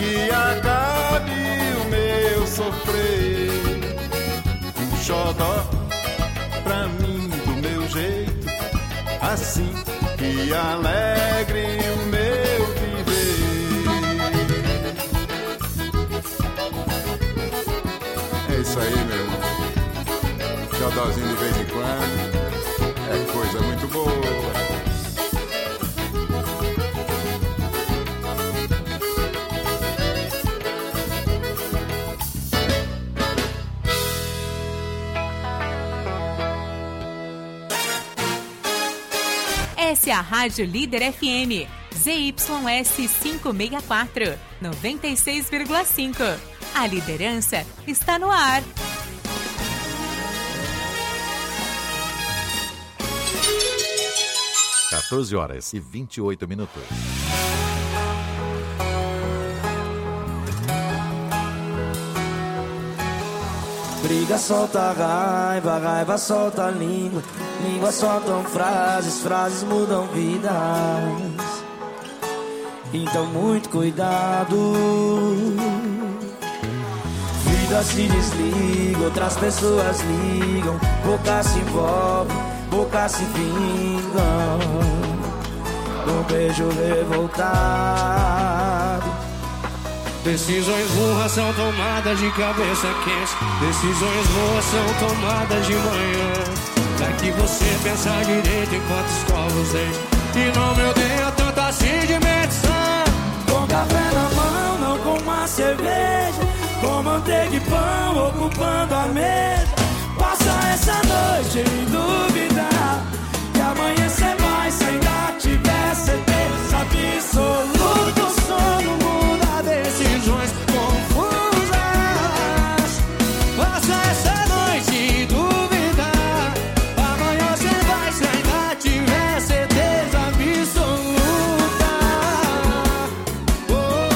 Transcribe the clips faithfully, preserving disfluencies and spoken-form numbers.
que acabe o meu sofrer. Um xodó pra mim do meu jeito, assim que alegre o meu viver. É isso aí, meu. Xodózinho de vez em quando é coisa muito boa. Essa é a Rádio Líder F M, Z Y S quinhentos e sessenta e quatro, noventa e seis vírgula cinco. A liderança está no ar. quatorze horas e vinte e oito minutos. Briga solta raiva, raiva solta língua, língua soltam frases, frases mudam vidas. Então muito cuidado. Vidas se desligam, outras pessoas ligam, boca se envolve, boca se vingam. Um beijo revoltado. Decisões burras são tomadas de cabeça quente. Decisões boas são tomadas de manhã. Pra que você pensar direito enquanto escova os dentes. E não me odeia tanto assim de medição. Com café na mão, não com uma cerveja, com manteiga e pão ocupando a mesa. Passa essa noite em dúvida, que amanhã cê vai, se ainda tiver certeza absoluta. O sono muda, decisões confusas. Passa essa noite em dúvida, amanhã cê vai, se ainda tiver certeza absoluta. Oh,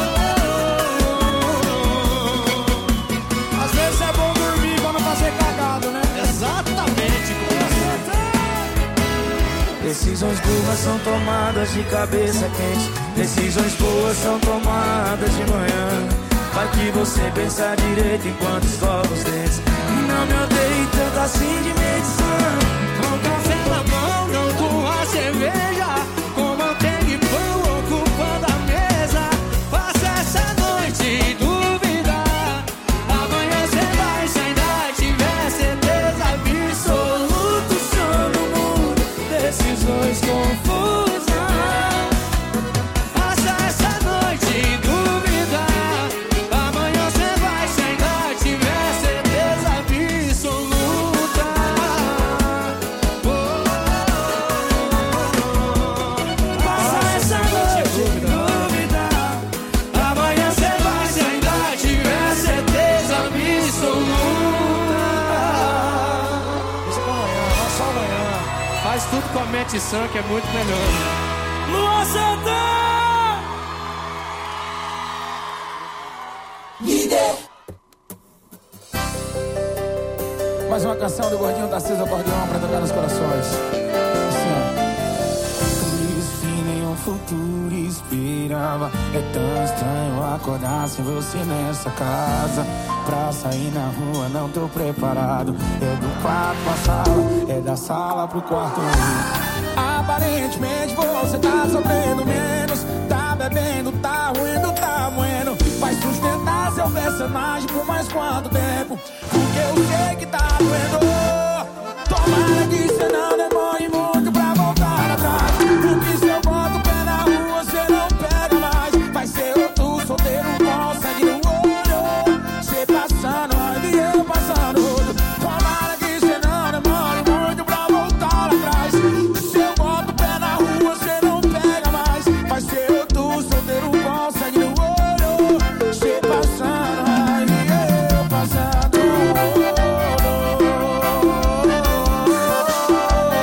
oh, oh. Às vezes é bom dormir pra não fazer cagado, né? Exatamente. Decisões burras são tomadas de cabeça quente. Decisões boas são tomadas de manhã. Vai que você pensa direito enquanto escova os dentes. E não me odeie tanto assim de medição. Com café na mão, não com a cerveja, com manteiga e pão ocupando a mesa. Passa essa noite em dúvida, amanhã cê vai, se ainda tiver certeza absoluta. O sono muda, decisões confusas. Passa essa noite em dúvida, amanhã cê vai, se ainda tiver certeza absoluta. Oh, passa essa noite em dúvida, amanhã cê vai, se ainda tiver certeza absoluta. Isso é pra amanhã, não só amanhã. Faz tudo com a mente sã, que é muito melhor. Luan Santana! Mais uma canção do Gordinho da César Acordeão pra tocar nos corações. Assim, ó. Por isso que nenhum futuro esperava. É tão estranho acordar sem você nessa casa. Pra sair na rua não tô preparado. É do quarto pra sala, é da sala pro quarto. Aparentemente você tá sofrendo menos. Tá bebendo, tá ruindo, tá moendo. Vai sustentar seu personagem por mais quanto tempo? Porque eu sei que tá doendo. Tomara que cê não demore muito pra voltar atrás. Porque se eu boto o pé na rua, cê não pega mais. Vai ser outro solteiro com sangue no olho. Cê passando raiva e eu passando rodo. Tomara que cê não demore muito pra voltar atrás. Se eu boto o pé na rua, cê não pega mais. Vai ser outro solteiro com sangue no olho. Cê passando raiva e eu passando rodo.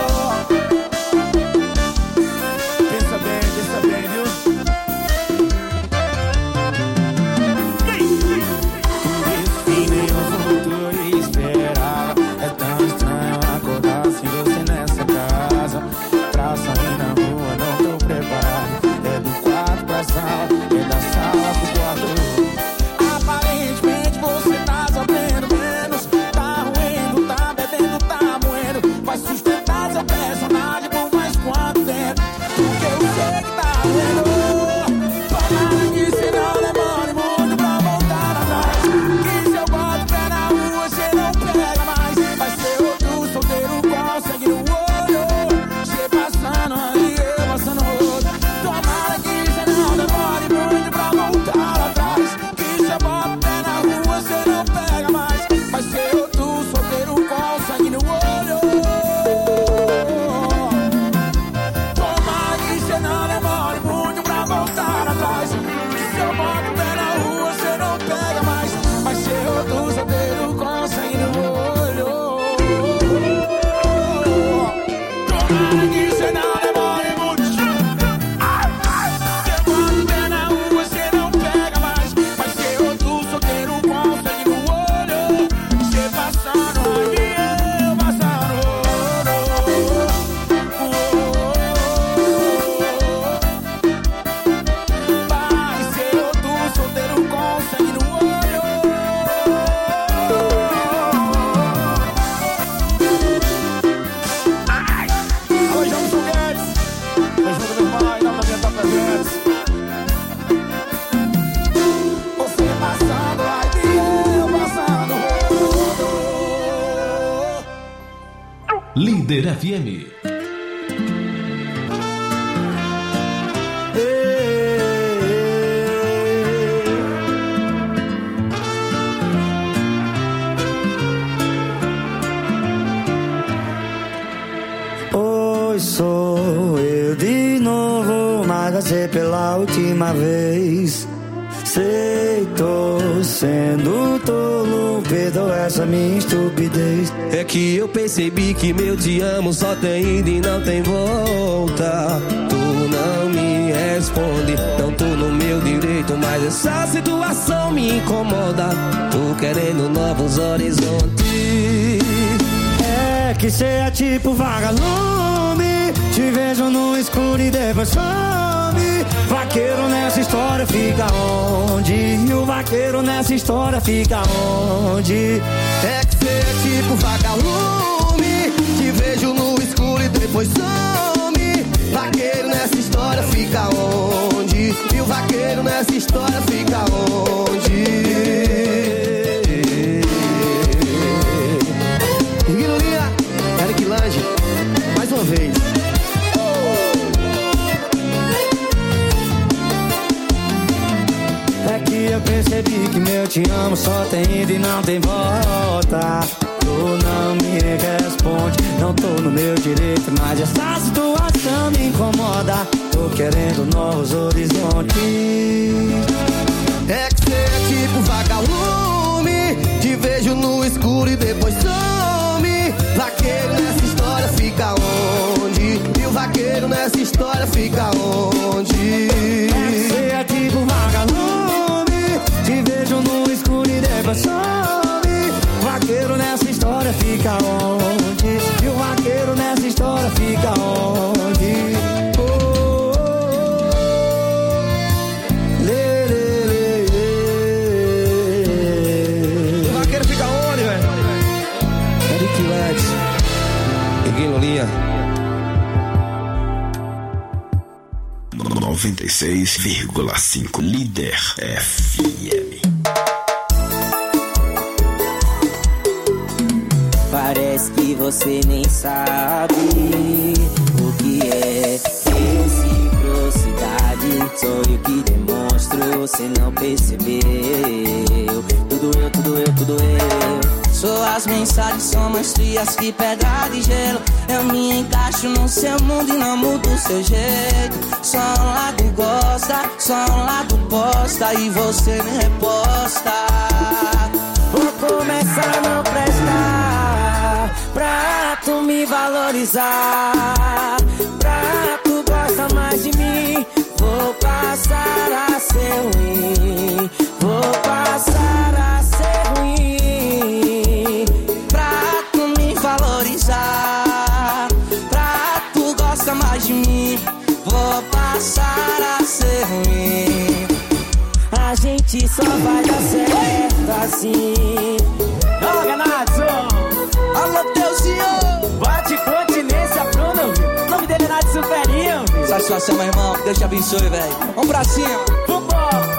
Líder F M. Oi, sou eu de novo, mas vai ser pela última vez. Sei, tô sendo tolo, perdoa essa minha estupidez. É que eu percebi que meu te amo só tem ida e não tem volta. Tu não me responde, não tô no meu direito, mas essa situação me incomoda. Tô querendo novos horizontes. É que cê é tipo vagalume, te vejo no escuro e depois some. Vaqueiro nessa história fica onde? E o vaqueiro nessa história fica onde? É que cê é tipo vagalume, te vejo no escuro e depois some. Vaqueiro nessa história fica onde? E o vaqueiro nessa história fica onde? Guilherme, Eric Lange, mais uma vez. É que eu percebi que meu te amo só tem ida e não tem volta. Tu não me responde, não tô no meu direito, mas essa situação me incomoda. Tô querendo novos horizontes. É que cê é tipo vagalume, te vejo no escuro e depois some. Vaqueiro nessa história fica onde? E o vaqueiro nessa história fica onde? É que cê é tipo vagalume, te vejo no escuro e depois some. Vaqueiro nessa história fica onde? E o vaqueiro nessa história fica onde? Oh, oh, oh. Lê, lê, lê, lê. O vaqueiro fica onde, velho? Eric Lange e Guilherme. noventa e seis vírgula cinco Líder F M. Parece que você nem sabe o que é reciprocidade. Sou eu que demonstro, você não percebeu. Tudo eu, tudo eu, tudo eu. Suas mensagens são mais frias que pedra de gelo. Eu me encaixo no seu mundo e não mudo o seu jeito. Só um lado gosta, só um lado posta e você me reposta. Vou começar a não prestar pra tu me valorizar, pra tu gostar mais de mim. Vou passar a ser ruim, vou passar a ser ruim, pra tu me valorizar, pra tu gostar mais de mim. Vou passar a ser ruim. A gente só vai dar certo assim. Joga, Nadson! Alô, Deusinho! Bate continência, Bruno! O nome dele é Nadson Superinho! Satisfação, meu irmão. Deus te abençoe, velho. Vamos pra cima! Vambora!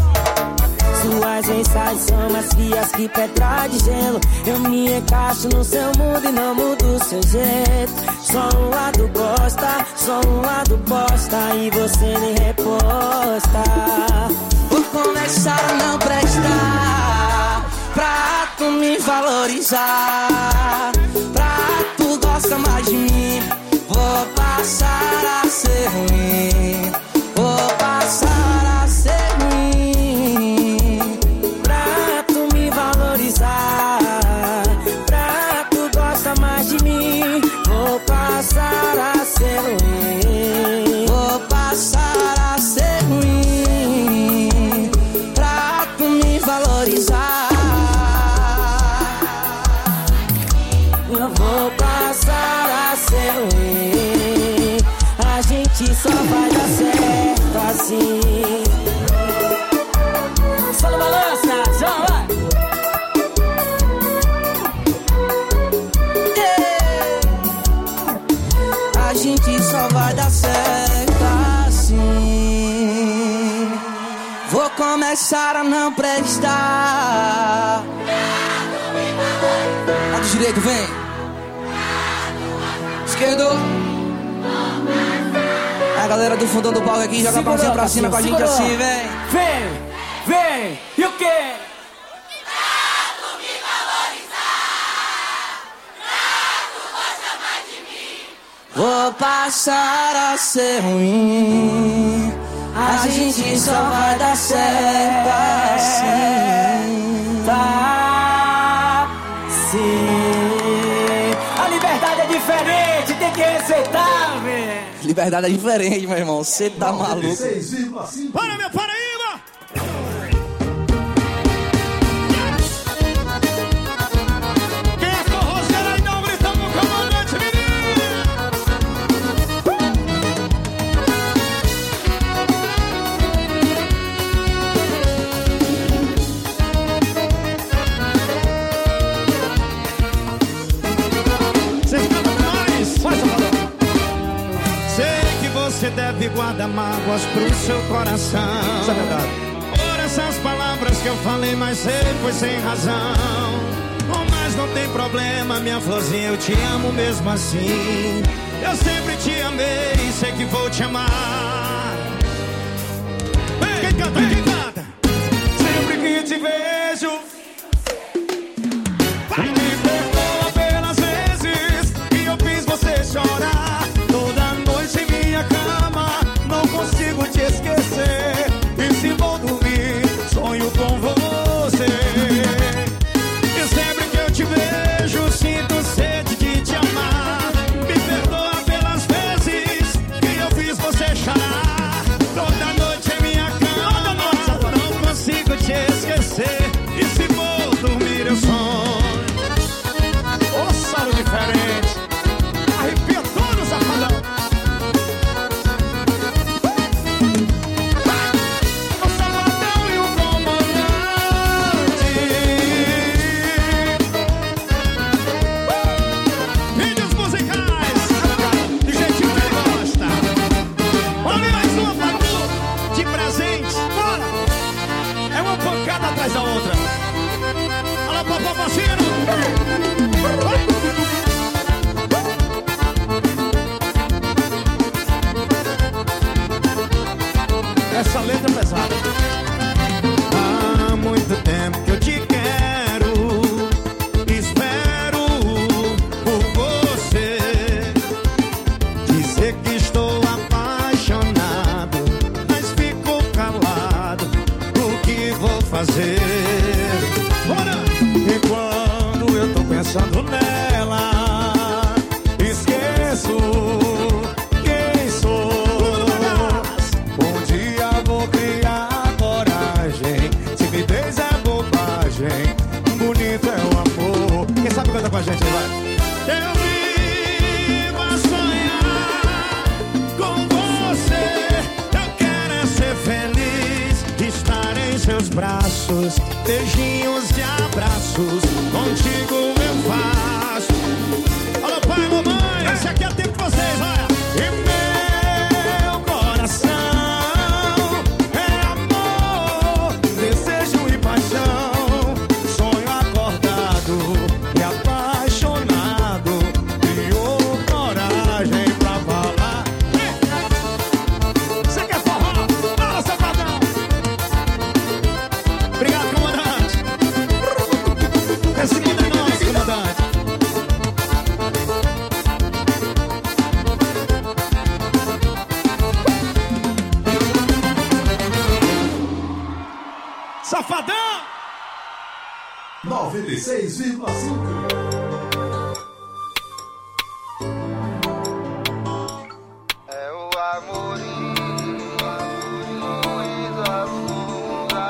Suas mensagens são mais frias que pedra de gelo. Eu me encaixo no seu mundo e não mudo o seu jeito. Só um lado gosta, só um lado posta e você me reposta. Vou começar a não prestar pra tu me valorizar, pra tu gostar mais de mim. Vou passar a ser ruim, vou passar a ser ruim, pra tu me valorizar, pra tu gostar mais de mim. Vou passar a ser ruim, vou passar a ser ruim, pra tu me valorizar. Eu vou passar a ser ruim. A gente só vai dar certo assim. Só no balanço, só vai. Yeah. A gente só vai dar certo assim. Vou começar a não prestar. Lado direito, vem. esquerdo. A galera do fundão do palco aqui, joga a mãozinha pra cima com a gente assim, vem. Vem, vem, e o quê? Vou passar a ser ruim. A gente só vai dar certo assim. Tá, sim. A liberdade é diferente, tem que respeitar, velho. Liberdade é diferente, meu irmão. Você tá maluco. Para, meu Paraíba! Quem é forrozeiro aí, não grita no comandante, menino! Você deve guardar mágoas pro seu coração. Isso é verdade. Por essas palavras que eu falei, mas sei foi sem razão. Mas não tem problema, minha florzinha, eu te amo mesmo assim. Eu sempre te amei e sei que vou te amar. Ei, quem canta, quem canta? Sempre que te vejo, vai me perdoa pelas vezes que eu fiz você chorar. Toda noite em minha cama, não consigo te esquecer. E se vou dormir, sonho com você. E sempre que eu te vejo, sinto sede de te amar. Me perdoa pelas vezes que eu fiz você chorar. Toda noite em minha cama, não consigo te esquecer. E se vou dormir, eu sonho. Ô, solo diferente. Arrepia todo, safadão. O safadão e o comandante. Vídeos musicais do jeitinho que ele gosta. Olha mais uma pra tu, de presente. Bora! É uma pancada atrás da outra. Olha lá, papai parceiro. Essa letra é pesada. Há muito tempo que eu te quero, espero por você. Dizer que estou apaixonado, mas fico calado. O que vou fazer? Bora! E quando eu tô pensando nela, esqueço quem sou. Um dia vou criar coragem. Se me des é bobagem, bonito é o amor. Quem sabe canta com a gente, vai. Eu vivo a sonhar com você. Eu quero é ser feliz, estar em seus braços, beijinhos e abraços. Contigo eu faço. Alô, pai, mamãe, esse aqui é tempo de vocês, olha. E meu coração é amor, desejo e paixão. Sonho acordado e apaixonado. Criou coragem pra falar. Você quer forró? Fala, safadão. Obrigado, comandante. Esse mundo é nosso, comandante. Safadão! noventa e seis vírgula cinco. É o amorinho, coisa funda.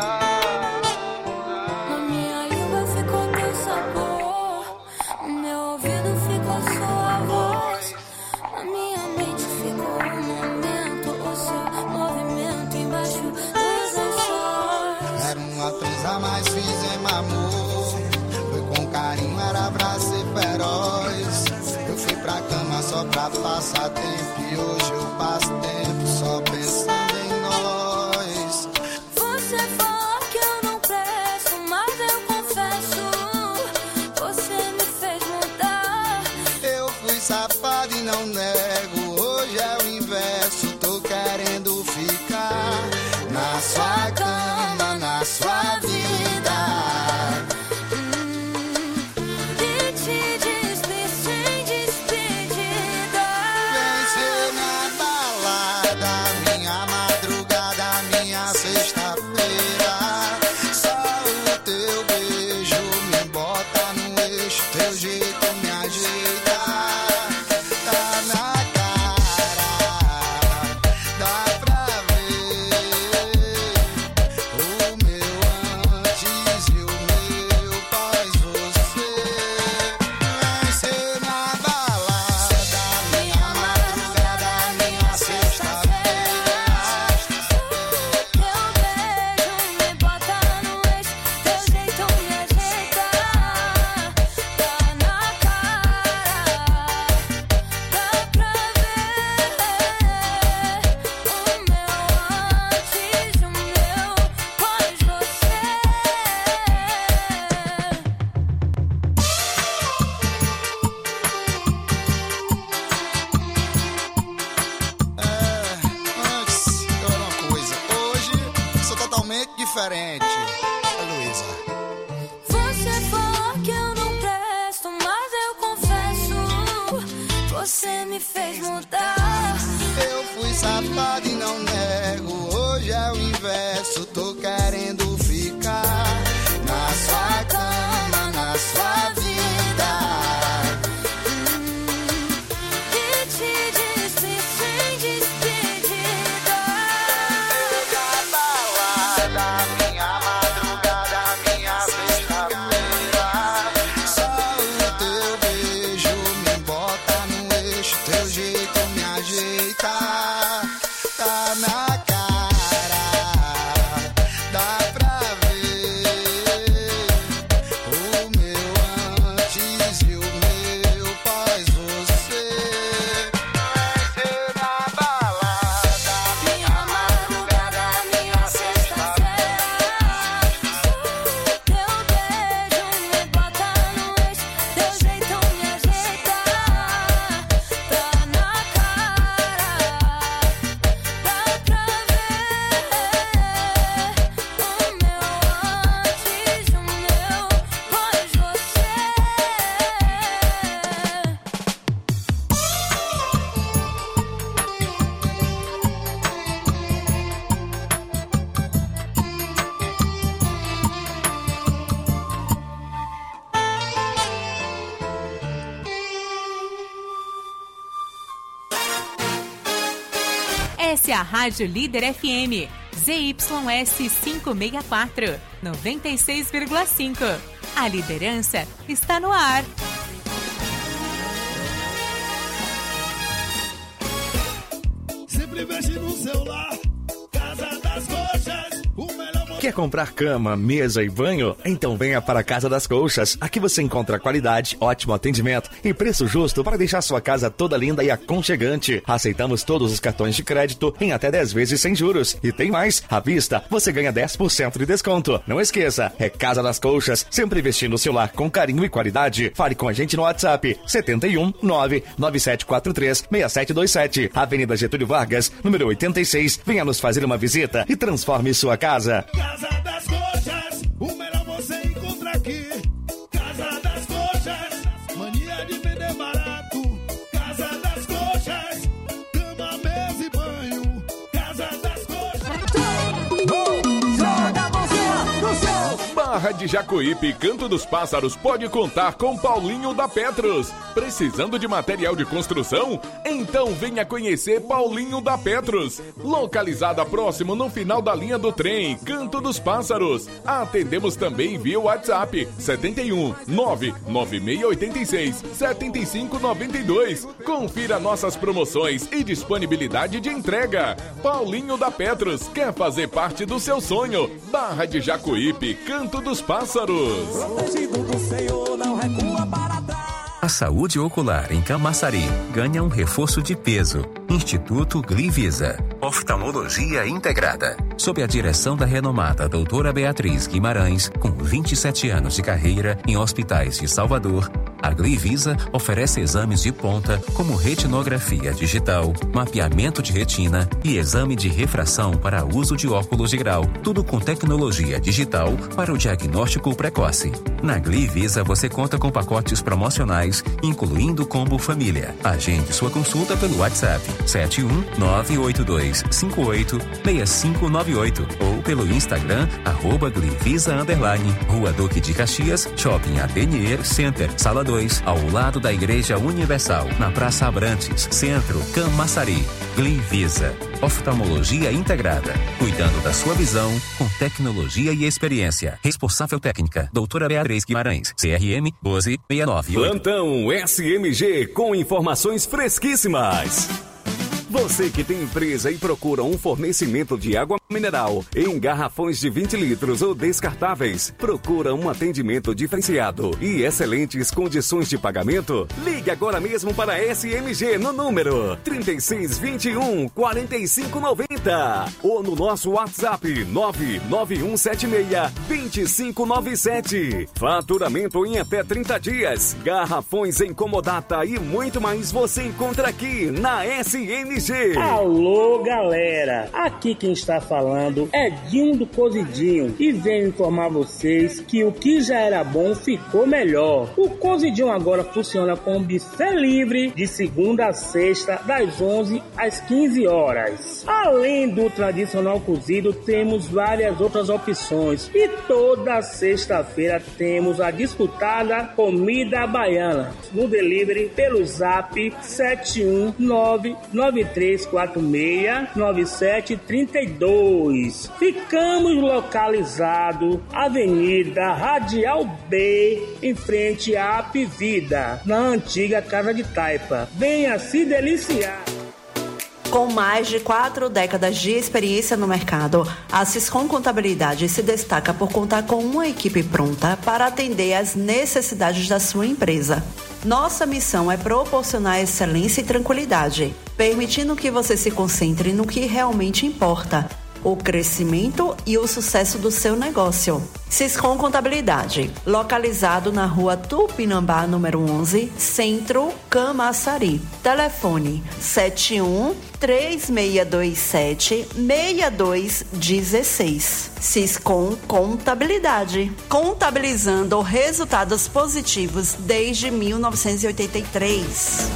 Na minha língua ficou teu sabor, no meu ouvido ficou sua voz, na minha mente ficou um momento, o seu movimento embaixo dos lençóis. Era uma transa, mas fizemos amor. Foi com carinho, era abraço e feroz. Eu fui pra cama só pra passar tempo. E hoje eu passo tempo só pensando em nós. Você falou que eu não presto, mas eu confesso, você me fez mudar. Eu fui safado e não diferente. Luísa. Você falou que eu não presto, mas eu confesso, você me fez mudar. Eu fui safado e não nego, hoje é o inverso, tô querendo ficar na sua cama, na sua vida. Essa é a Rádio Líder F M, Z Y S quinhentos e sessenta e quatro, noventa e seis vírgula cinco. A liderança está no ar. Sempre mexe no celular, Casa das Coxas, o melhor. Quer comprar cama, mesa e banho? Então venha para a Casa das Colchas. Aqui você encontra qualidade, ótimo atendimento e preço justo para deixar sua casa toda linda e aconchegante. Aceitamos todos os cartões de crédito em até dez vezes sem juros. E tem mais, à vista você ganha dez por cento de desconto. Não esqueça, é Casa das Colchas, sempre vestindo o seu lar com carinho e qualidade. Fale com a gente no WhatsApp setenta e um, nove nove sete quatro três, seis sete dois sete, Avenida Getúlio Vargas, número oitenta e seis. Venha nos fazer uma visita e transforme sua casa. Casa das Coxas, o melhor você encontra aqui. Casa das Coxas, mania de vender barato. Casa das Coxas, cama, mesa e banho. Casa das Coxas. Joga a mãozinha no céu. Barra de Jacuípe, Canto dos Pássaros pode contar com Paulinho da Petros. Precisando de material de construção? Então venha conhecer Paulinho da Petros. Localizada próximo no final da linha do trem, Canto dos Pássaros. Atendemos também via WhatsApp setenta e um, nove nove seis oito seis, sete cinco nove dois. Confira nossas promoções e disponibilidade de entrega. Paulinho da Petros quer fazer parte do seu sonho. Barra de Jacuípe, Canto dos Pássaros. Protegido do Senhor, não recua para trás. A saúde ocular em Camaçari ganha um reforço de peso. Instituto Glivisa. Oftalmologia integrada. Sob a direção da renomada doutora Beatriz Guimarães, com vinte e sete anos de carreira em hospitais de Salvador, a Glivisa oferece exames de ponta como retinografia digital, mapeamento de retina e exame de refração para uso de óculos de grau. Tudo com tecnologia digital para o diagnóstico precoce. Na Glivisa você conta com pacotes promocionais, incluindo o combo família. Agende sua consulta pelo WhatsApp sete um nove oito dois cinco oito seis cinco nove oito ou pelo Instagram arroba Glivisa underline, Rua Duque de Caxias, Shopping Atelier Center, Sala dois, ao lado da Igreja Universal, na Praça Abrantes, Centro, Camaçari. Glivisa. Oftalmologia integrada, cuidando da sua visão com tecnologia e experiência. Responsável técnica, doutora Beatriz Guimarães, C R M um dois seis nove oito. Plantão S M G com informações fresquíssimas. Você que tem empresa e procura um fornecimento de água mineral em garrafões de vinte litros ou descartáveis, procura um atendimento diferenciado e excelentes condições de pagamento? Ligue agora mesmo para a S M G no número trinta e seis, vinte e um, quarenta e cinco, noventa ou no nosso WhatsApp nove nove um sete seis, dois cinco nove sete. Faturamento em até trinta dias, garrafões em comodata e muito mais você encontra aqui na S M G. G. Alô, galera! Aqui quem está falando é Dinho do Cozidinho e venho informar vocês que o que já era bom ficou melhor. O Cozidinho agora funciona com buffet livre de segunda a sexta, das onze às quinze horas. Além do tradicional cozido, temos várias outras opções e toda sexta-feira temos a disputada comida baiana no delivery pelo zap sete um nove nove três quatro seis nove sete três dois. Ficamos localizados Avenida Radial B, em frente à Apivida, na antiga Casa de Taipa. Venha se deliciar! Com mais de quatro décadas de experiência no mercado, a Siscom Contabilidade se destaca por contar com uma equipe pronta para atender às necessidades da sua empresa. Nossa missão é proporcionar excelência e tranquilidade, permitindo que você se concentre no que realmente importa: o crescimento e o sucesso do seu negócio. Siscom Contabilidade, localizado na rua Tupinambá, número onze, Centro, Camaçari. Telefone sete um três seis dois sete seis dois um seis. Siscom Contabilidade, contabilizando resultados positivos desde mil novecentos e oitenta e três.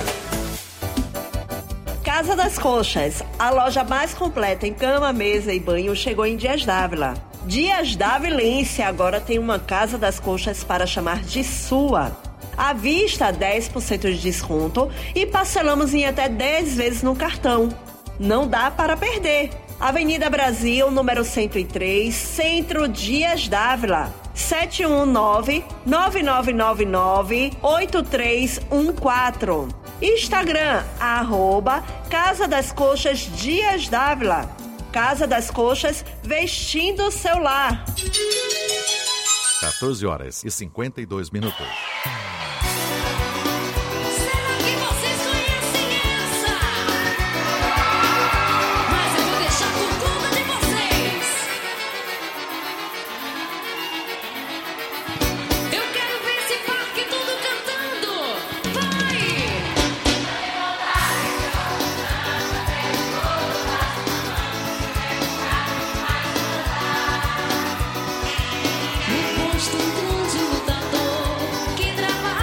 Casa das Conchas, a loja mais completa em cama, mesa e banho, chegou em Dias Dávila. Dias Dávilense agora tem uma Casa das Conchas para chamar de sua. À vista, dez por cento de desconto e parcelamos em até dez vezes no cartão. Não dá para perder. Avenida Brasil, número cento e três, Centro, Dias Dávila. sete um nove nove nove nove nove oito três um quatro. Instagram, arroba Casa das Coxas Dias Dávila. Casa das Coxas, vestindo o seu lar. quatorze horas e cinquenta e dois minutos. Um grande lutador que trava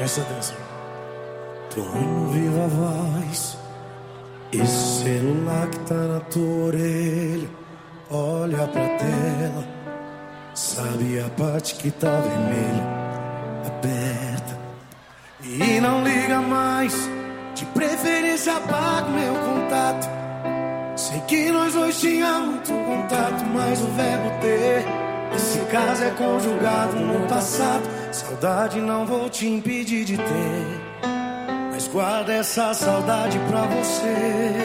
Presta atenção. Tô no viva voz. Esse celular que tá na tua orelha, olha pra tela. Sabe a parte que tá vermelha? Aperta e não liga mais. De preferência apaga meu contato. Sei que nós dois tínhamos muito contato, mas o verbo ter, esse caso é conjugado no passado. Saudade não vou te impedir de ter, mas guarda essa saudade pra você.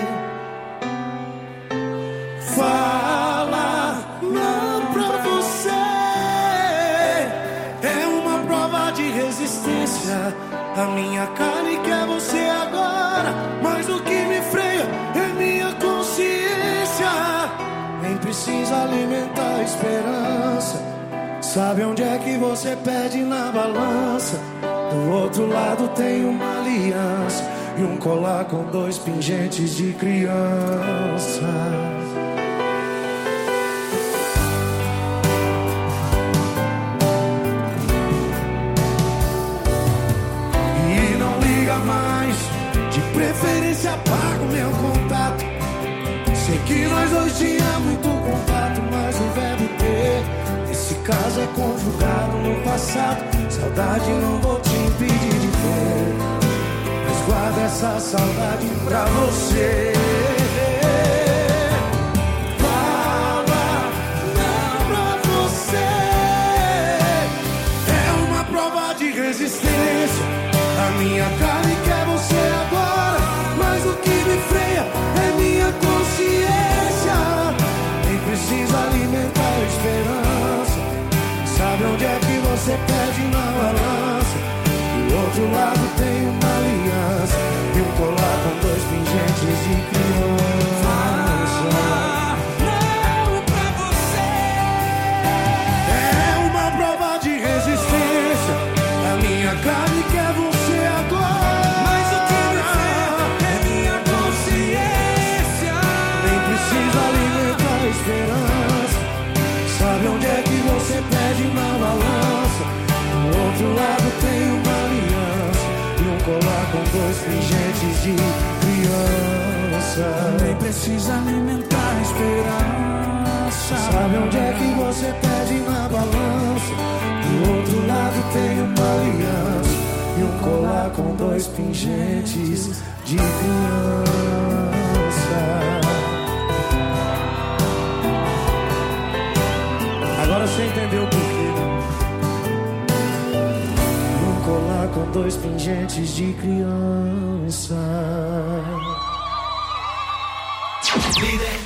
Fala não pra você. É uma prova de resistência. A minha carne quer você agora, mas o que me freia é minha consciência. Nem precisa alimentar a esperança. Sabe onde é que você perde na balança? Do outro lado tem uma aliança e um colar com dois pingentes de criança. Mais, de preferência apaga o meu contato. Sei que nós dois tínhamos muito contato, mas o verbo ter, esse caso é conjugado no passado. Saudade não vou te impedir de ter, mas guarda essa saudade pra você. Fala não pra você. É uma prova de resistência. A minha carne quer você agora, mas o que me freia é minha consciência. Nem precisa alimentar a esperança. Sabe onde é que você perde na balança? Do outro lado tem uma aliança e um colar com dois pingentes de criança. Não pra você. É uma prova de resistência. A minha carne quer você. Sabe onde é que você perde na balança? Do outro lado tem uma aliança e um colar com dois pingentes de criança. Nem precisa alimentar a esperança. Sabe onde é que você perde na balança? Do outro lado tem uma aliança e um colar com dois pingentes de criança. Agora você entendeu por quê? Um colar com dois pingentes de criança. Líder.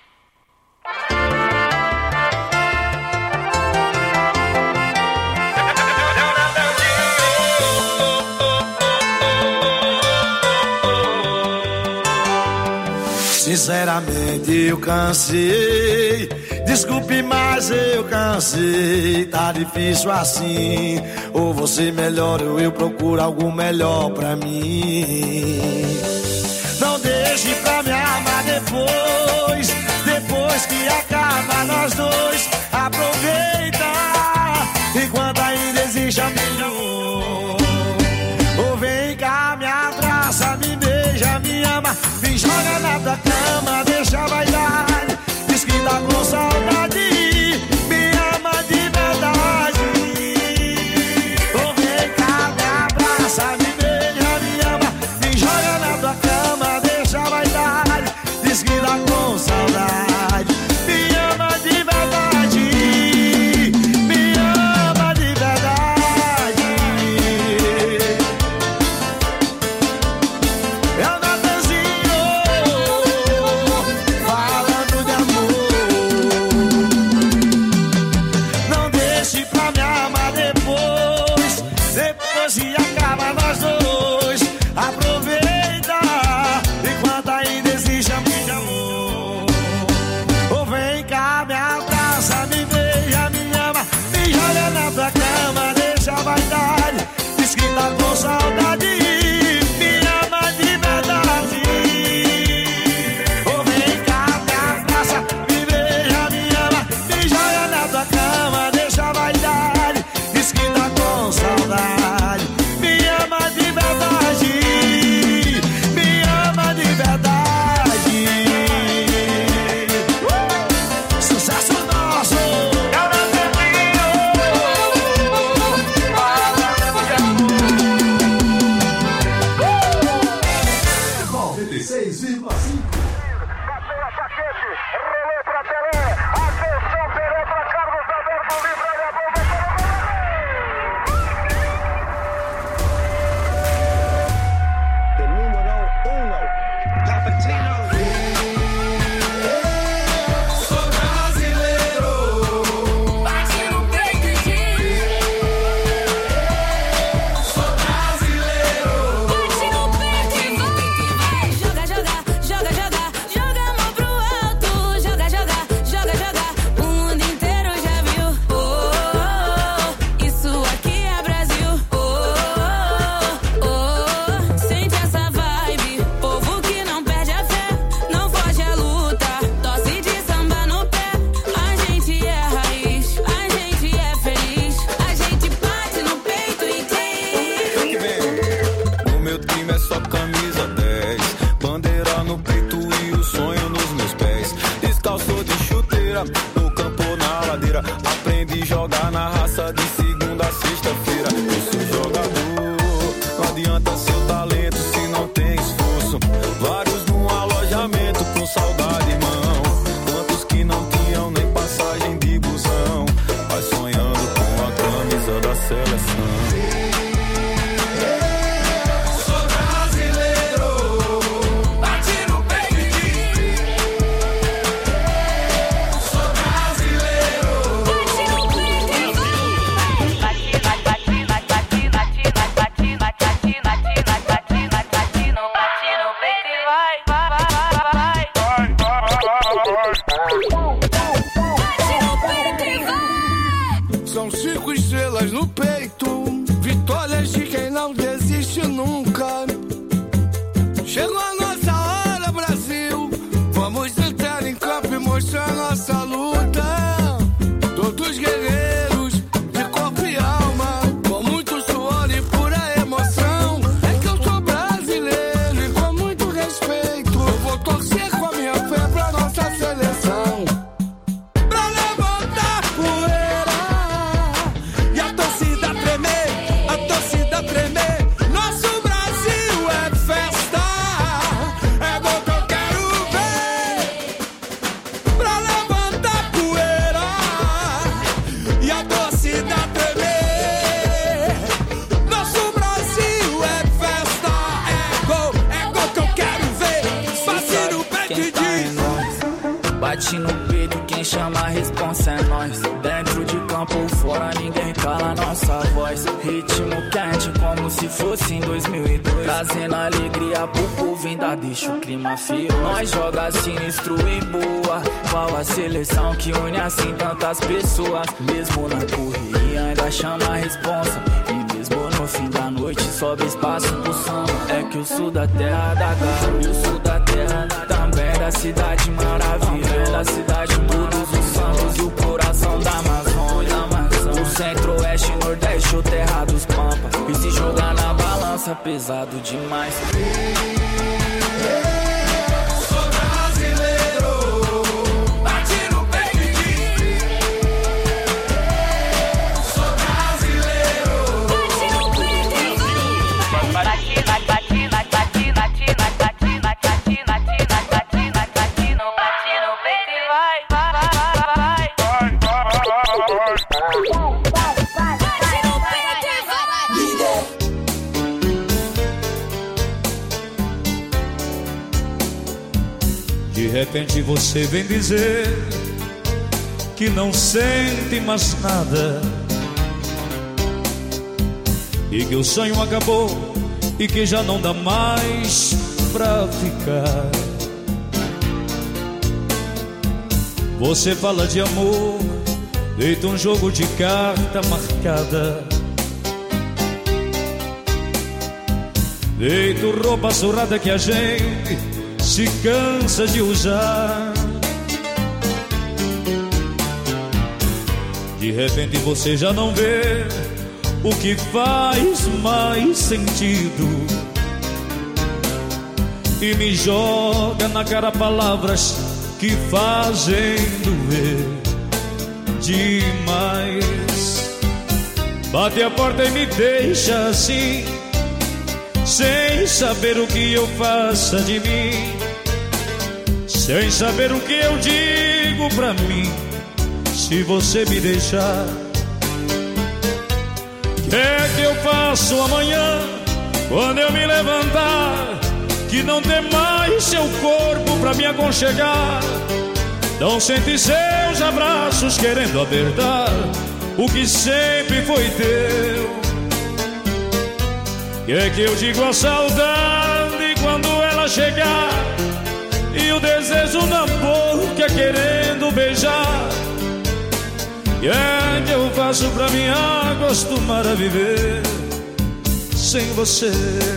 Sinceramente eu cansei. Desculpe, mas eu cansei. Tá difícil assim. Ou você melhora ou eu procuro algo melhor pra mim. Não deixe pra me amar depois. Depois que acaba nós dois. Aproveita enquanto ainda existe amor. Ou vem cá, me abraça, me beija, me ama. Me joga na tua cama, deixa bailar. Diz que tá com saudade, me ama de verdade. Oh, vem cá, me abraça, me beija, me ama. Me joga na tua cama, deixa bailar. Diz que tá com saudade, me ama de verdade. Me ama de verdade. Eu não rolou pra Pelé, atenção, Pelé pra Carlos Alberto, livre, olha a bomba, The número uno, Capitino. Sou brasileiro, bate no peito e diz. Sou brasileiro, bate no peito e vai. Joga, joga, joga, joga, joga a mão pro alto. Joga, joga, joga, joga, o mundo inteiro já viu. Oh, oh, oh, isso aqui é Brasil. Oh, oh, oh, sente essa vibe. Povo que não perde a fé, não foge à luta. Tosse de samba no pé. A gente é raiz, a gente é feliz. A gente bate no peito e diz. No meu time é só camisa dez, bandeira no peito e o sonho nos meus pés. Descalço de chuteira, no campo ou na ladeira. Aprendi a jogar na raça de segunda a sexta-feira. Eu sou jogador, não adianta seu talento se não tem esforço. Vários num alojamento com saudade, irmão. Quantos que não tinham nem passagem de busão, mas sonhando com a camisa da seleção. Sou brasileiro, bate no peito e diz. Sou brasileiro, bate no peito e Bate, bate, bate, bate, bate, bate, bate, bate, bate, bate, bate, bate no bate no peito e vai, vai, vai, vai, bate no peito e vai. São cinco estrelas no peito, vitórias de quem não desiste nunca. Chegou a nossa hora, Brasil. Vamos entrar em campo e mostrar nossa luta. Todos guerreiros de corpo e alma, com muito suor e pura emoção. É que eu sou brasileiro e com muito respeito eu vou torcer com a minha fé pra nossa seleção. Pra levantar poeira e a torcida tremer, a torcida tremer. Nosso Brasil é festa, é gol que eu quero ver. Pra levantar poeira e a torcida tremer. Nosso Brasil é festa, é gol, é gol que eu quero ver. Bate no peito e diz. Bate no peito, quem chama a responsa é nós. Dentro de campo ou fora, ninguém cala nossa voz. Ritmo quente, como se fosse em dois mil e dois. Trazendo alegria pro povo, ainda deixa o clima frio. Nós joga sinistro e boa. Qual a seleção que une assim tantas pessoas? Mesmo na correria, ainda chama a responsa. E mesmo no fim da noite, sobe espaço pro samba. É que eu sou da terra da garra, eu sou da terra também da cidade maravilha, da cidade todos os santos e o coração da Amazônia. O centro-oeste, nordeste, o terra dos pampas. E se jogar na balança, pesado demais. Sou brasileiro, bate no peito e diz. Sou brasileiro, Bate no peito e vai. Bate, bate, bate, bate, bate, bate, bate, bate, bate, bate, bate, bate no bate no peito e vai, vai, vai, vai. Bate no peito e vai. De repente você vem dizer que não sente mais nada e que o sonho acabou e que já não dá mais pra ficar. Você fala de amor, feito um jogo de carta marcada, feito roupa surrada que a gente se cansa de usar. De repente você já não vê o que faz mais sentido e me joga na cara palavras que fazem doer demais. Bate a porta e me deixa assim, sem saber o que eu faça de mim, sem saber o que eu digo pra mim se você me deixar. Que é que eu faço amanhã quando eu me levantar, que não tem mais seu corpo pra me aconchegar? Não sente seus abraços querendo apertar o que sempre foi teu. Que é que eu digo à saudade quando ela chegar e o desejo na boca querendo beijar? Que é que eu faço pra me acostumar a viver sem você?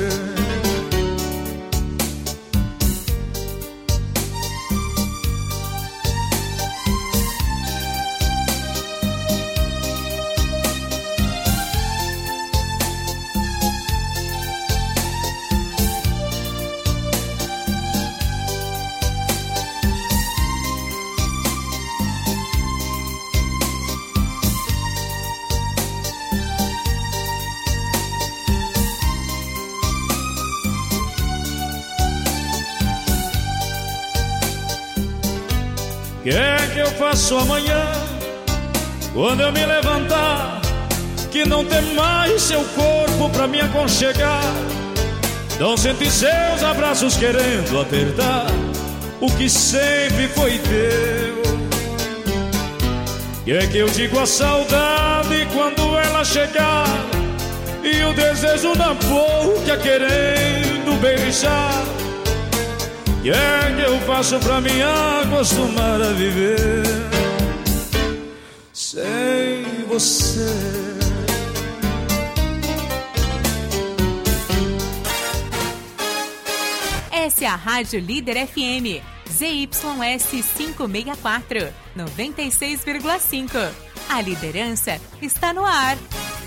Que é que eu faço amanhã quando eu me levantar, que não tem mais seu corpo pra me aconchegar? Não sente seus abraços querendo apertar o que sempre foi teu. Que é que eu digo à saudade quando ela chegar e o desejo na boca querendo beijar? Que é que eu faço pra me acostumar a viver sem você? Essa é a Rádio Líder F M, Z Y S quinhentos e sessenta e quatro, noventa e seis vírgula cinco. A liderança está no ar.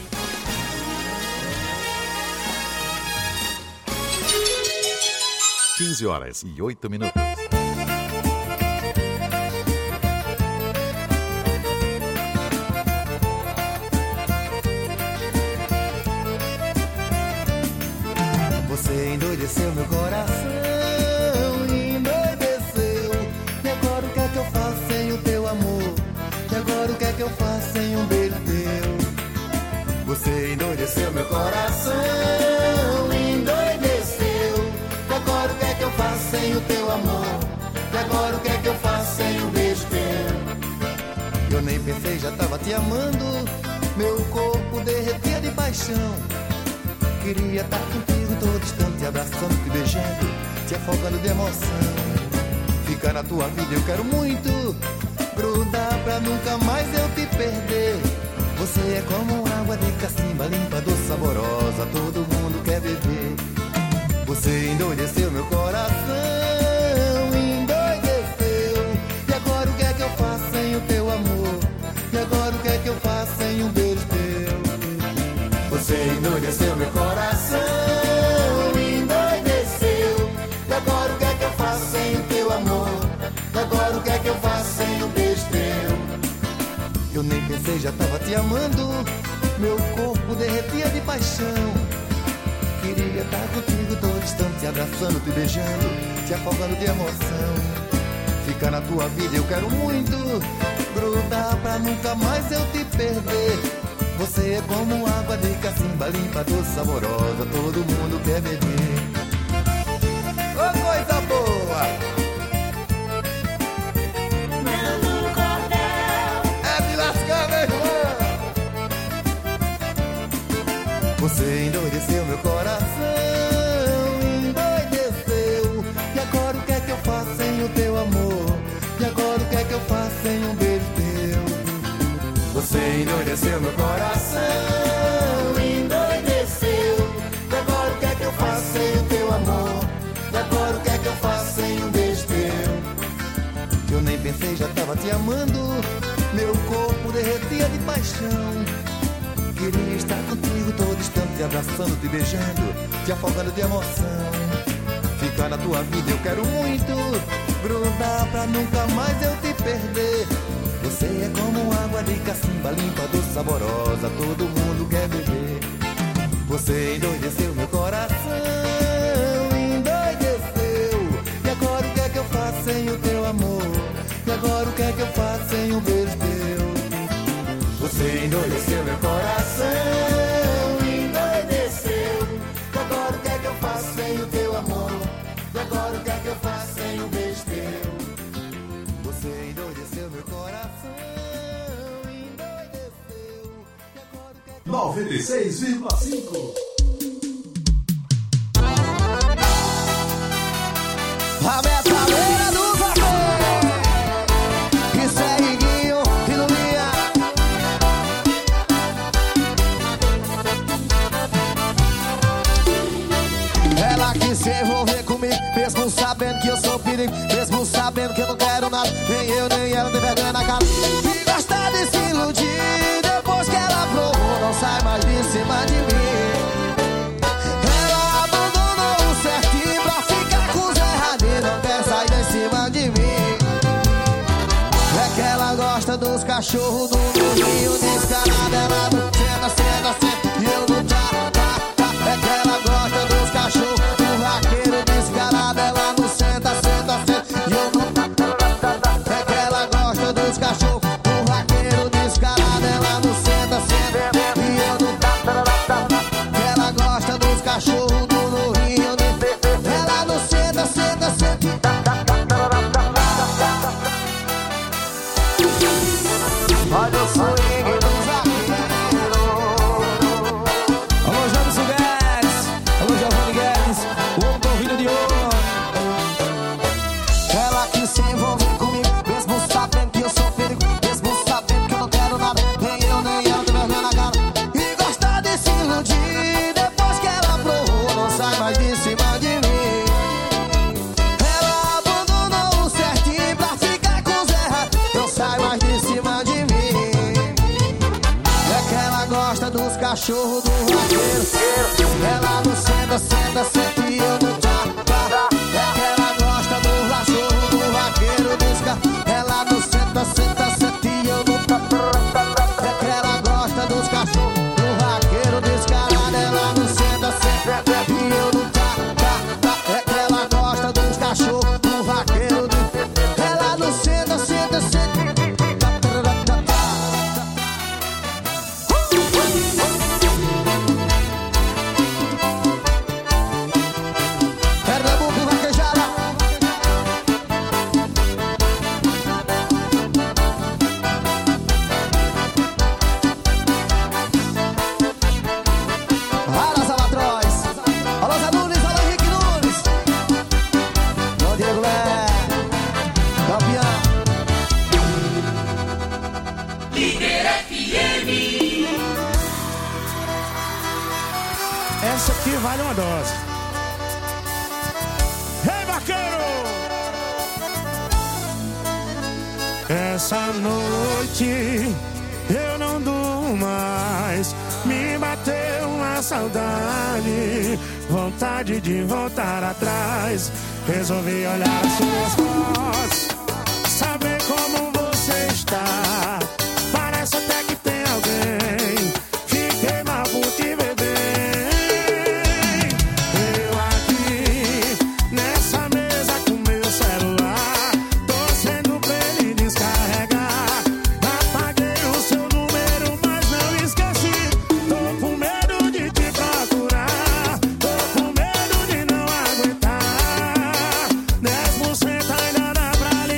quinze horas e oito minutos. Você endoideceu meu coração, endoideceu. E agora o que é que eu faço sem o teu amor? E agora o que é que eu faço sem um beijo teu? Você endoideceu meu coração, endoideceu. E agora o que é que eu faço sem o teu amor? E agora o que é que eu faço sem um beijo teu? Eu nem pensei, já tava te amando. Meu corpo derretia de paixão. Queria estar contigo todo instante, abraçando, te beijando, te afogando de emoção. Ficar na tua vida eu quero muito, grudar pra nunca mais eu te perder. Você é como água de cacimba, limpa, doce, saborosa, todo mundo quer beber. Você endoideceu meu coração, endoideceu. E agora o que é que eu faço sem o teu amor? E agora o que é que eu faço sem um beijo teu? Você endoideceu meu coração, endoideceu. E agora o que é que eu faço sem o teu amor? E agora o que é que eu faço sem um beijo teu? Eu nem pensei, já tava te amando. Meu corpo derretia de paixão. Queria estar contigo todo instante, abraçando, te beijando, te afogando de emoção. Ficar na tua vida eu quero muito, grudar pra nunca mais eu te perder. Você é como água de cacimba, limpa, doce, saborosa, todo mundo quer beber. Ô, oh, coisa boa! Nando Cordel é de lascar, meu irmão! Você endoideceu meu coração, endoideceu. E agora o que é que eu faço sem o teu amor? E agora o que é que eu faço sem um beijo teu? Você endoideceu meu coração, endoideceu. E agora o que é que eu faço sem o teu amor? E agora o que é que eu faço sem um beijo teu? Eu nem pensei, já tava te amando. Meu corpo derretia de paixão. Queria estar contigo todo instante, abraçando, te beijando, te afogando de emoção. Ficar na tua vida eu quero muito, grudar pra nunca mais eu te perder. Você é como água de cacimba, limpa, doce, saborosa, todo mundo quer beber. Você endoideceu meu coração, endoideceu. E agora o que é que eu faço sem o teu noventa e seis vírgula cinco. A metaleira do papel, isso é Iguinho e Lulinha. Ela quis se envolver comigo, mesmo sabendo que eu sou perigo, mesmo sabendo que eu não quero nada, nem eu nem ela tem vergonha na cara. E gosta de se iludir, depois que ela provou, não sai mais de cima de mim. Ela abandonou o certinho pra ficar com os erradinhos, não quer sair de cima de mim. É que ela gosta dos cachorros do Rio, descarada, ela não cena, cena, cena, e eu não tá, tá, tá. É que ela gosta dos cachorros do vaqueiro, descarada, ela não senta, senta, senta, e eu não tá, tá, tá, tá. É que ela gosta dos cachorros do vaqueiro, descarada, ela não senta, senta, e eu não tá, tá, tá, tá. Ela gosta dos cachorros do Rio, ela não senta, senta, senta, e tá, tá, tá, tá, tá, tá. Olha o swing dos vaqueiros. Alô, Jobson Guedes. Alô, Giovanni Guedes. O homem com filho de ouro. Ela quis se envolver comigo, mesmo sabendo que eu sou perigo, mesmo sabendo que eu não quero nada, nem eu nem ela tem vergonha na cara. E gosta de se iludir, depois que ela provou, não sai mais de cima de mim. Ela abandonou o certinho pra ficar com os errados, não sai mais de cima de mim. É que ela gosta dos cachorros do vaqueiro, ela não senta, senta, senta, e eu não tá, tá. É que ela gosta do cachorro do vaqueiro, desca, ela não senta, senta, senta, e eu não tá, tá, tá. É que ela gosta dos cachorros do vaqueiro, descarada, ela não senta, senta, e eu não tá, tá, tá. É que ela gosta dos cachorros do vaqueiro, ela não senta, senta, senta, e tá, tá, tá, tá, tá. Pernambuco vaquejada. Alô, Salvatróis. Alô, Zé Nunes. Alô, Henrique Nunes. Alô, Diego Lé. Campeão. Líder F M. Essa aqui vale uma dose. Ei, vaqueiro! Essa noite eu não durmo mais. Me bateu uma saudade, vontade de voltar atrás. Resolvi olhar as suas fotos, saber como você está. Parece até que tem alguém. Fiquei mal por te ver bem. Eu aqui nessa mesa com meu celular, torcendo pra ele descarregar. Apaguei o seu número, mas não esqueci. Tô com medo de te procurar, tô com medo de não aguentar. dez por cento ainda dá pra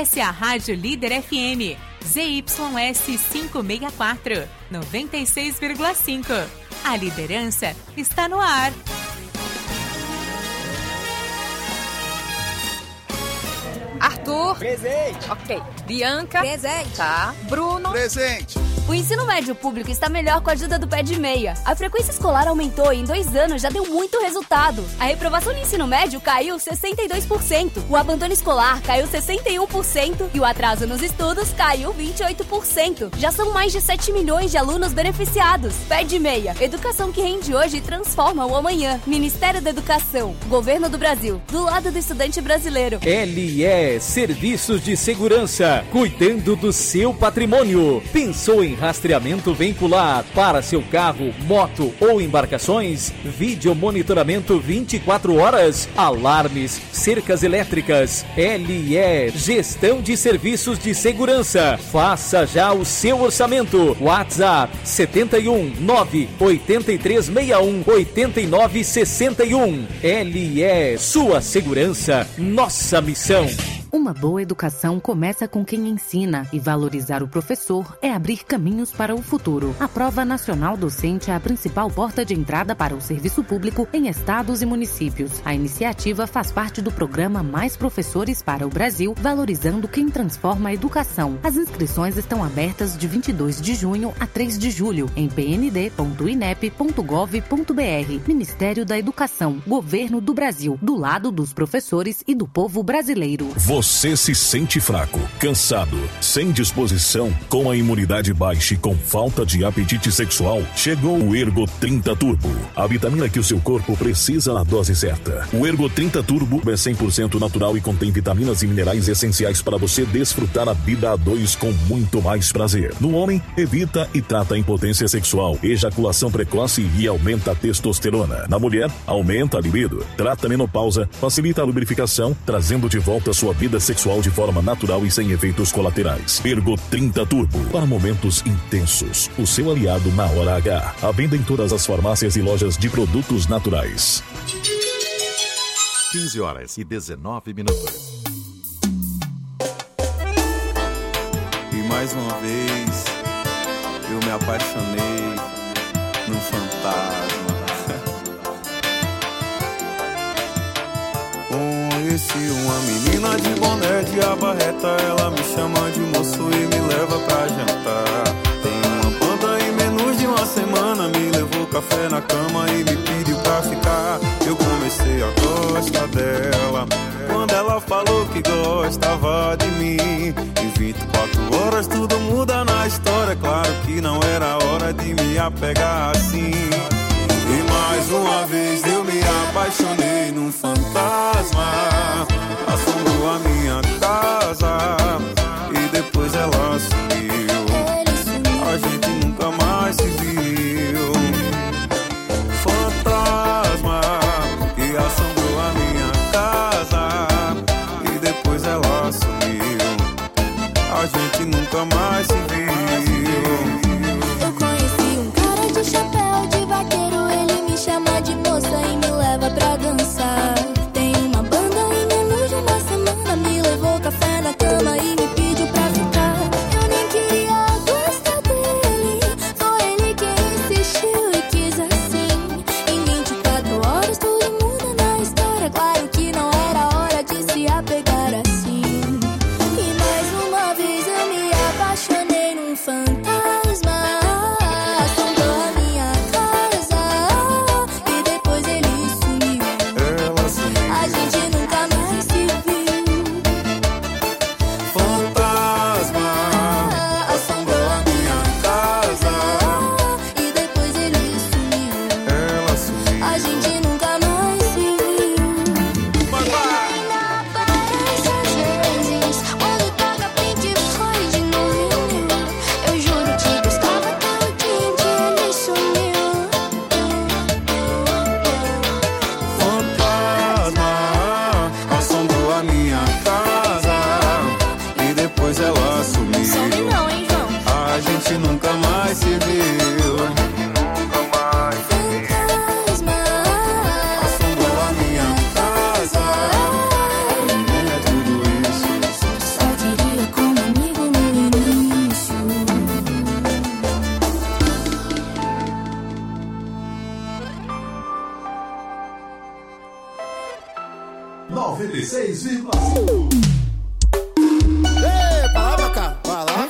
Essa é a Rádio Líder F M, Z Y S quinhentos e sessenta e quatro, noventa e seis vírgula cinco. A liderança está no ar. Arthur. Presente. Ok. Bianca. Presente. Tá. Bruno. Presente. O ensino médio público está melhor com a ajuda do Pé de Meia. A frequência escolar aumentou e em dois anos já deu muito resultado. A reprovação no ensino médio caiu sessenta e dois por cento. O abandono escolar caiu sessenta e um por cento. E o atraso nos estudos caiu vinte e oito por cento. Já são mais de sete milhões de alunos beneficiados. Pé de Meia. Educação que rende hoje e transforma o amanhã. Ministério da Educação. Governo do Brasil. Do lado do estudante brasileiro. L E Serviços de Segurança. Cuidando do seu patrimônio. Pensou em rastreamento veicular para seu carro, moto ou embarcações? Vídeo monitoramento vinte e quatro horas. Alarmes, cercas elétricas. L E Gestão de Serviços de Segurança. Faça já o seu orçamento. WhatsApp setenta e um, nove oito três seis um, oito nove seis um. L E Sua segurança, nossa missão. Uma boa educação começa com quem ensina, e valorizar o professor é abrir caminhos para o futuro. A Prova Nacional Docente é a principal porta de entrada para o serviço público em estados e municípios. A iniciativa faz parte do programa Mais Professores para o Brasil, valorizando quem transforma a educação. As inscrições estão abertas de vinte e dois de junho a três de julho em p n d ponto inep ponto gov ponto b r. Ministério da Educação, Governo do Brasil, do lado dos professores e do povo brasileiro. Você se sente fraco, cansado, sem disposição, com a imunidade baixa e com falta de apetite sexual? Chegou o Ergo trinta Turbo, a vitamina que o seu corpo precisa na dose certa. O Ergo trinta Turbo é cem por cento natural e contém vitaminas e minerais essenciais para você desfrutar a vida a dois com muito mais prazer. No homem, evita e trata a impotência sexual, ejaculação precoce e aumenta a testosterona. Na mulher, aumenta a libido, trata a menopausa, facilita a lubrificação, trazendo de volta a sua vida sexual de forma natural e sem efeitos colaterais. Ergo trinta Turbo, para momentos intensos. O seu aliado na hora H. À venda em todas as farmácias e lojas de produtos naturais. quinze horas e dezenove minutos. E mais uma vez, eu me apaixonei num fantasma. Conheci uma menina de boné de abarreta, ela me chama de moço e me leva pra jantar. Tem uma banda em menos de uma semana, me levou café na cama e me pediu pra ficar. Eu comecei a gostar dela, quando ela falou que gostava de mim. Em vinte e quatro horas tudo muda na história, claro que não era hora de me apegar assim. E mais uma vez eu me apaixonei num fantasma, assombrou a minha casa e depois ela sumiu. A gente nunca mais se viu. Fantasma que assombrou a minha casa e depois ela sumiu. A gente nunca mais se viu. Eu conheci um cara de chapéu de vaqueiro, chama de moça e me leva pra dançar. Tem uma banda em menos de uma semana, me levou café na cama e me pediu pra ficar. Eu nem queria gostar dele, foi ele quem insistiu e quis assim. Em vinte e quatro horas tudo muda na história, claro que não era hora de se apegar assim. E mais uma vez eu me apaixonei num fantasma, assombrou a minha casa. A gente nunca mais se viu. Fantasma assombrou a minha casa e depois ele sumiu. Ela sumiu. A gente nunca mais se viu. Vai, vai. Ainda aparece às vezes, quando toca Pink Floyd de novo. Eu juro que gostava até o dia em que ele sumiu. Fantasma assombrou a minha casa e depois ela sumiu. Some não, hein, João? A gente nunca mais se viu. Nunca mais se viu. Fantasma assombrou a minha casa. É tudo isso. só queria noventa e seis vírgula cinco. Ei, pra lá, pra cá, pra lá.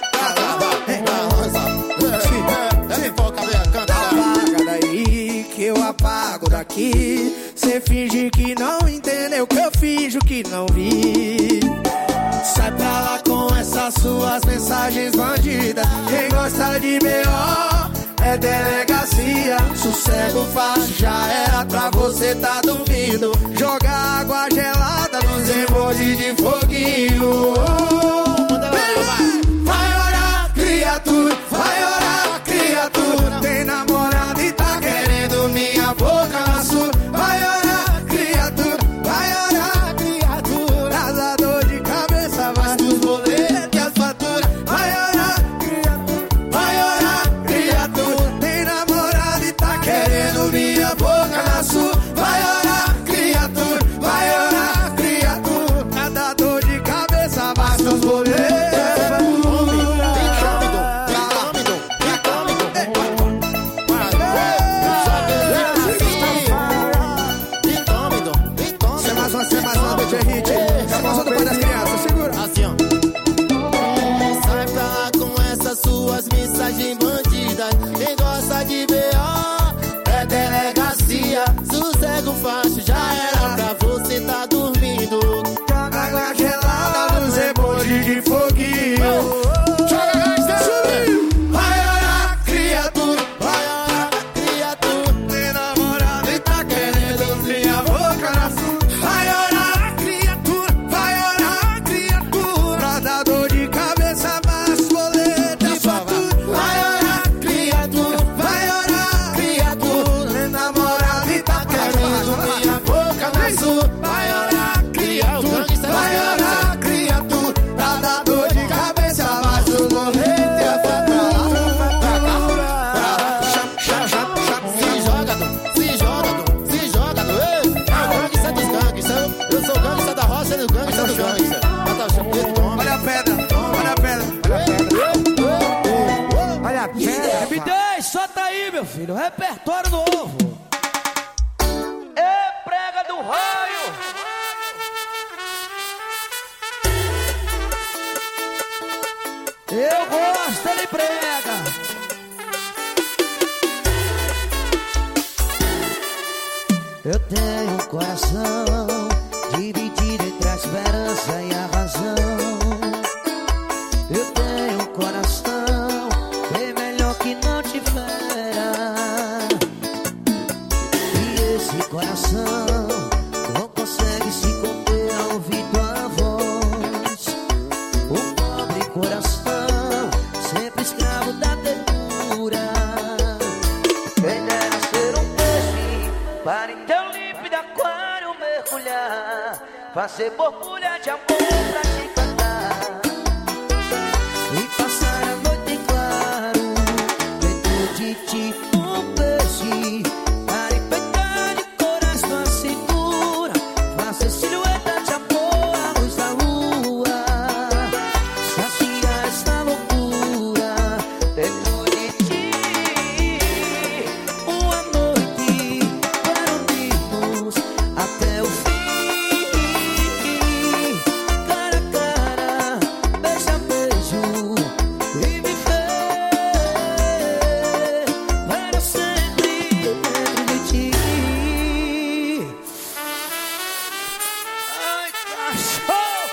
Apaga daí que eu apago daqui. Cê finge que não entendeu que eu finjo que não vi. Sai pra lá com essas suas mensagens bandidas. Quem gosta de B O é delegacia. Sossego fácil já era pra você tá dormindo. Jogar água gelada nos emojis de foguinho. Vai orar, criatura, vai orar, criatura. Tem namorado e tá querendo minha boca na sua. Vai orar, criatura, vai orar, criatura. Traz dor de cabeça, vai dos boletos e as faturas. Vai orar, criatura, vai orar, criatura. Tem namorado e tá querendo minha boca na sua. Vai orar, criatura, vai orar, criatura. Cada dor de cabeça, vai dos boletos. Mensagens bandidas, quem gosta de B O é delegacia. Sossego fácil já era pra você tá dormindo. Joga água gelada nos emojis de foguinho. Vai orar, criatura, vai orar, criatura. Tem namorado e tá querendo minha boca na sua. Vai orar, criatura, vai orar, criatura. Pra dar dor de cabeça, mais boleto e fatura. Vai orar, criatura, vai orar, criatura. Pra dar dor de cabeça, mas o boleto é pra cá. Se joga, Dom, se joga, Dom, se joga, Dom. Ei, é o gangue, sai dos gangues. Eu sou gangue, sai da roça, sai do gangue, sai do gangue. Bota o chapéu, toma. Olha a pedra, olha a pedra, olha a pedra. Olha a pedra. M dez, solta aí, meu filho, repertório novo. É prega do raio. Eu gosto, ele prega. Eu tenho um coração dividido entre a esperança e a razão. Eu tenho um coração bem melhor que não tivera. E esse coração não consegue se conter ao ouvir tua voz. O pobre coração, sempre escravo da ternura. Quem dera ser um peixe para em teu límpido aquário mergulhar, fazer borbulha de amor pra te cantar e passar a noite em claro dentro de ti. Um peixe para enfeitar de corais tua cintura, fazer silhueta de amor à luz da lua, saciar essa loucura dentro de ti. Uma noite para unirmos até o fim. Cara a cara, beijo a beijo e viver para sempre dentro de ti. Ai, cachorro!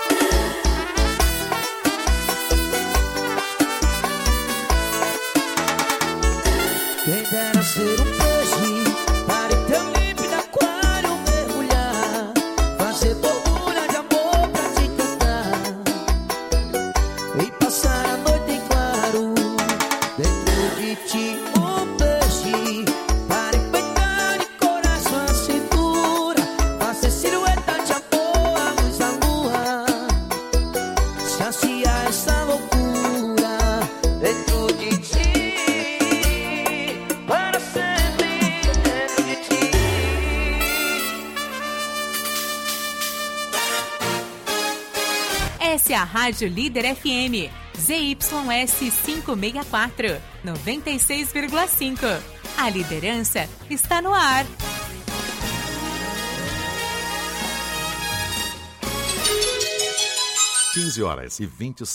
Quem dera ser um peixe para em teu límpido aquário mergulhar, fazer borbulha de amor pra te cantar e passar a noite em claro dentro de ti. Um peixe para enfeitar de corais sua cintura, fazer silhueta de amor à luz da lua, saciar essa loucura dentro de ti. Para sempre dentro de ti. Essa é a Rádio Líder F M, Z Y S quinhentos e sessenta e quatro, noventa e seis vírgula cinco. A liderança está no ar. quinze horas e vinte e